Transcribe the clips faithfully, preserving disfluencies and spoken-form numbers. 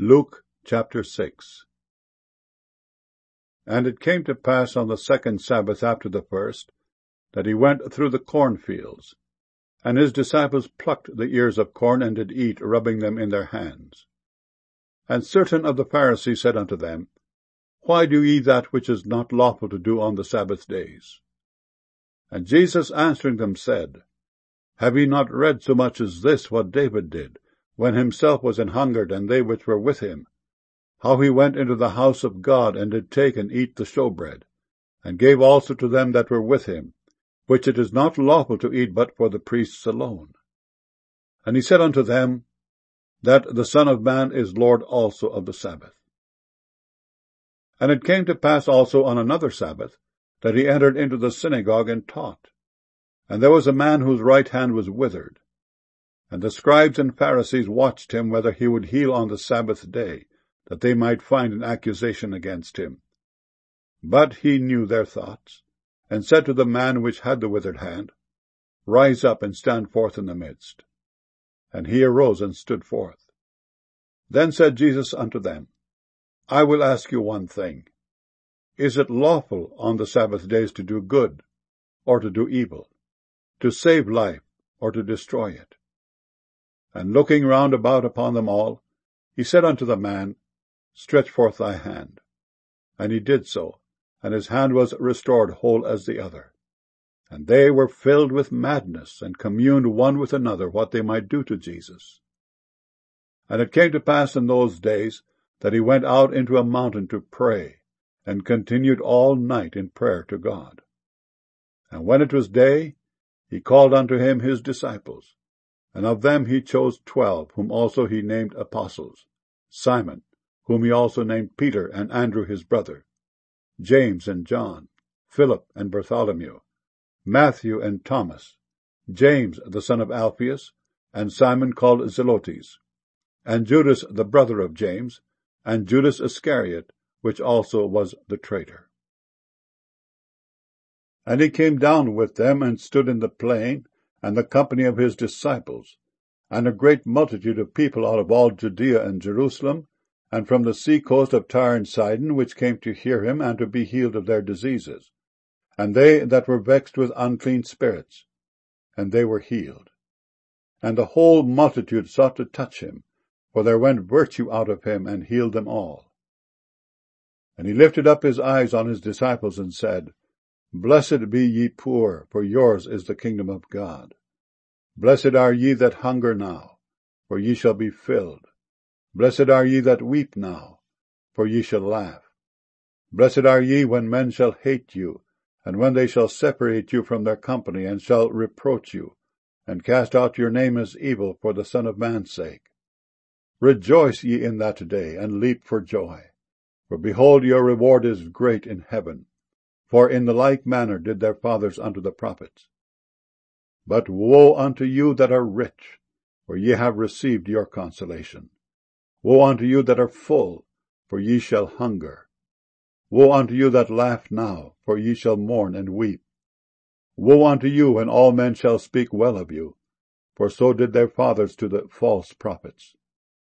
Luke chapter six. And it came to pass on the second Sabbath after the first, that he went through the cornfields, and his disciples plucked the ears of corn, and did eat, rubbing them in their hands. And certain of the Pharisees said unto them, Why do ye that which is not lawful to do on the Sabbath days? And Jesus answering them said, Have ye not read so much as this what David did, when himself was an hungered, and they which were with him, how he went into the house of God, and did take and eat the showbread, and gave also to them that were with him, which it is not lawful to eat but for the priests alone? And he said unto them, That the Son of Man is Lord also of the Sabbath. And it came to pass also on another Sabbath, that he entered into the synagogue and taught. And there was a man whose right hand was withered. And the scribes and Pharisees watched him whether he would heal on the Sabbath day, that they might find an accusation against him. But he knew their thoughts, and said to the man which had the withered hand, Rise up and stand forth in the midst. And he arose and stood forth. Then said Jesus unto them, I will ask you one thing. Is it lawful on the Sabbath days to do good, or to do evil, to save life, or to destroy it? And looking round about upon them all, he said unto the man, Stretch forth thy hand. And he did so, and his hand was restored whole as the other. And they were filled with madness, and communed one with another what they might do to Jesus. And it came to pass in those days that he went out into a mountain to pray, and continued all night in prayer to God. And when it was day, he called unto him his disciples, and of them he chose twelve, whom also he named apostles, Simon, whom he also named Peter, and Andrew his brother, James and John, Philip and Bartholomew, Matthew and Thomas, James the son of Alphaeus, and Simon called Zelotes, and Judas the brother of James, and Judas Iscariot, which also was the traitor. And he came down with them, and stood in the plain, and the company of his disciples, and a great multitude of people out of all Judea and Jerusalem, and from the sea coast of Tyre and Sidon, which came to hear him, and to be healed of their diseases, and they that were vexed with unclean spirits, and they were healed. And the whole multitude sought to touch him, for there went virtue out of him, and healed them all. And he lifted up his eyes on his disciples, and said, Blessed be ye poor, for yours is the kingdom of God. Blessed are ye that hunger now, for ye shall be filled. Blessed are ye that weep now, for ye shall laugh. Blessed are ye when men shall hate you, and when they shall separate you from their company, and shall reproach you, and cast out your name as evil for the Son of Man's sake. Rejoice ye in that day, and leap for joy. For behold, your reward is great in heaven. For in the like manner did their fathers unto the prophets. But woe unto you that are rich, for ye have received your consolation. Woe unto you that are full, for ye shall hunger. Woe unto you that laugh now, for ye shall mourn and weep. Woe unto you when all men shall speak well of you, for so did their fathers to the false prophets.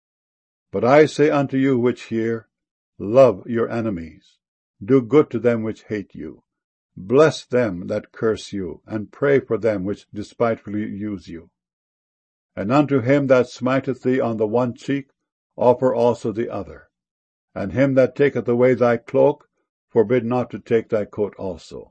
But I say unto you which hear, Love your enemies. Do good to them which hate you. Bless them that curse you, and pray for them which despitefully use you. And unto him that smiteth thee on the one cheek, offer also the other. And him that taketh away thy cloak, forbid not to take thy coat also.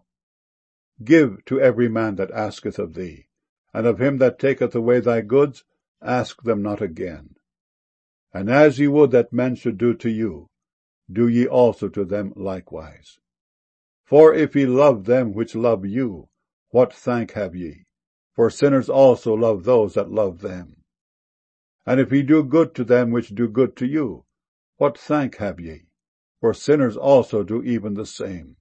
Give to every man that asketh of thee, and of him that taketh away thy goods, ask them not again. And as ye would that men should do to you, do ye also to them likewise. For if ye love them which love you, what thank have ye? For sinners also love those that love them. And if ye do good to them which do good to you, what thank have ye? For sinners also do even the same.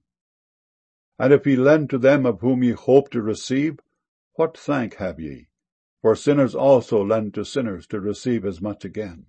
And if ye lend to them of whom ye hope to receive, what thank have ye? For sinners also lend to sinners to receive as much again.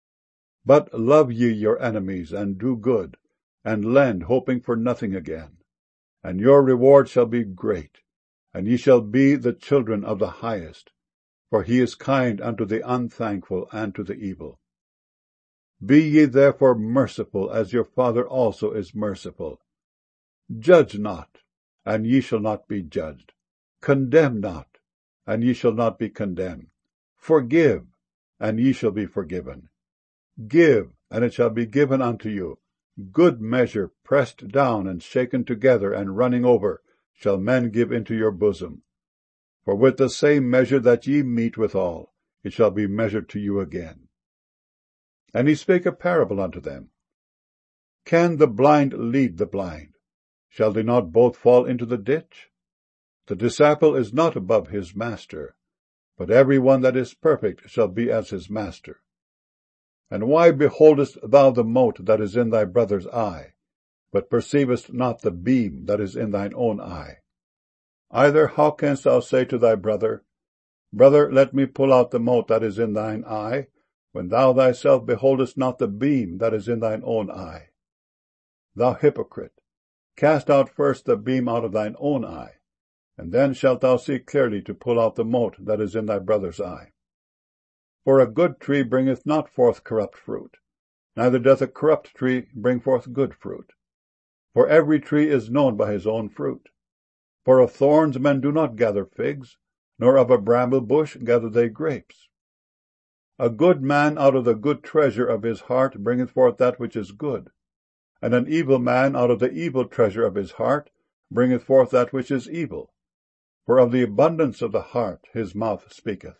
But love ye your enemies, and do good, and lend, hoping for nothing again. And your reward shall be great, and ye shall be the children of the highest, for he is kind unto the unthankful and to the evil. Be ye therefore merciful, as your Father also is merciful. Judge not, and ye shall not be judged. Condemn not, and ye shall not be condemned. Forgive, and ye shall be forgiven. Give, and it shall be given unto you. Good measure, pressed down and shaken together and running over, shall men give into your bosom. For with the same measure that ye mete withal, it shall be measured to you again. And he spake a parable unto them. Can the blind lead the blind? Shall they not both fall into the ditch? The disciple is not above his master, but every one that is perfect shall be as his master. And why beholdest thou the mote that is in thy brother's eye, but perceivest not the beam that is in thine own eye? Either how canst thou say to thy brother, Brother, let me pull out the mote that is in thine eye, when thou thyself beholdest not the beam that is in thine own eye? Thou hypocrite, cast out first the beam out of thine own eye, and then shalt thou see clearly to pull out the mote that is in thy brother's eye. For a good tree bringeth not forth corrupt fruit, neither doth a corrupt tree bring forth good fruit. For every tree is known by his own fruit. For of thorns men do not gather figs, nor of a bramble bush gather they grapes. A good man out of the good treasure of his heart bringeth forth that which is good, and an evil man out of the evil treasure of his heart bringeth forth that which is evil. For of the abundance of the heart his mouth speaketh.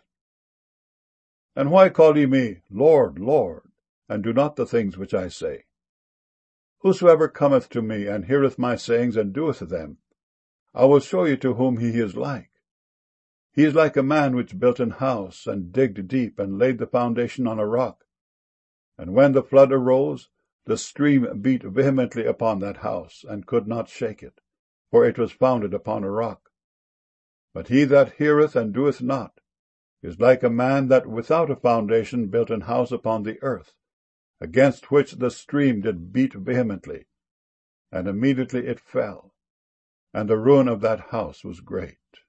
And why call ye me, Lord, Lord, and do not the things which I say? Whosoever cometh to me, and heareth my sayings, and doeth them, I will show you to whom he is like. He is like a man which built an house, and digged deep, and laid the foundation on a rock. And when the flood arose, the stream beat vehemently upon that house, and could not shake it, for it was founded upon a rock. But he that heareth and doeth not is like a man that without a foundation built an house upon the earth, against which the stream did beat vehemently, and immediately it fell, and the ruin of that house was great.